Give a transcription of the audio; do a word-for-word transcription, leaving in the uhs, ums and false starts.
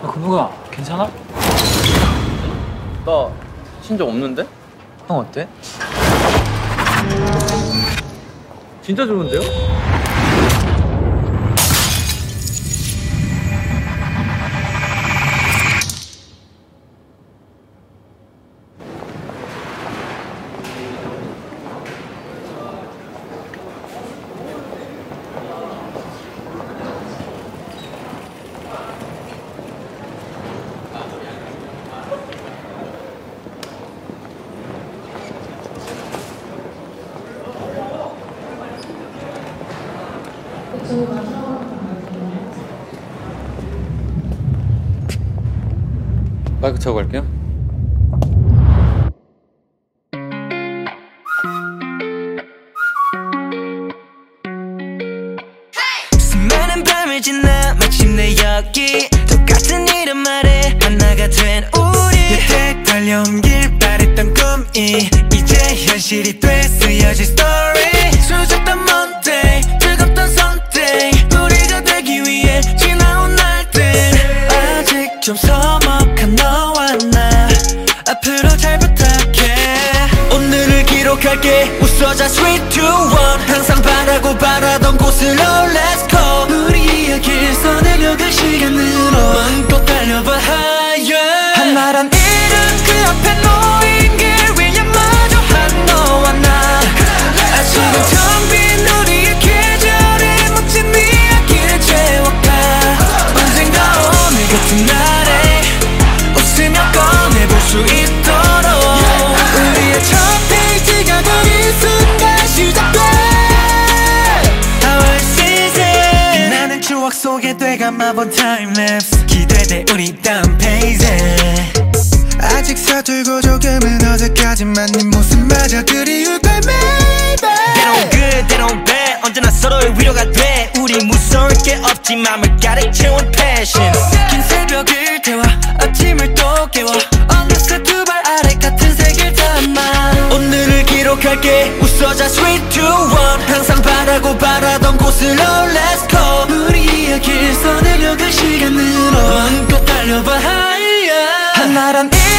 야, 건우가 괜찮아? 나 친적 없는데? 형 어때? 진짜 좋은데요? 마이크 차고 갈게요. 수많은 밤을 지나 마침내 여기 똑같은 이름 아래 하나가 된 우리 여태 달려온 길 바랬던 꿈이 이제 현실이 돼 쓰여진 스토리 수줍던 Monday 즐겁던 Sunday 우리가 되기 위해 지나온 날들 아직 좀 서먹한 너와 나 앞으로 잘 부탁해 오늘을 기록할게 웃어자 three, two, one 항상 바라고 바라던 곳으로 Let's go 우리 이야기를 써내려갈 시간으로 마음껏 달려봐 higher 한나란 이름 그 앞에 놓인 길 위에 마주한 너와 나 아직은 텅 빈 우리의 계절에 멋진 이야기를 채워가 언젠가 오늘 같은 날에 웃으며 꺼내볼 수 있도록 우리의 첫 페이지가 된 이 순간 시작돼 Our season 빛나는 추억 속에 되감아본 타임랩스 기대돼 우리 다음 페이지 아직 서툴고 조금은 어색하지만 네 모습마저 그리울 걸 maybe They don't good, they don't bad 언제나 서로의 위로가 돼 우리 무서울 게 없지 맘을 가득 채운 passion 긴 새벽을 태워 아침을 또 깨워 어느새 두 발 아래 같은 색을 담아 오늘을 기록할게 웃어자 three, two, one 항상 바라고 바라던 곳으로 Let's go 우리 이야기를 써내려갈 시간으로 마음껏 달려봐 higher 한나란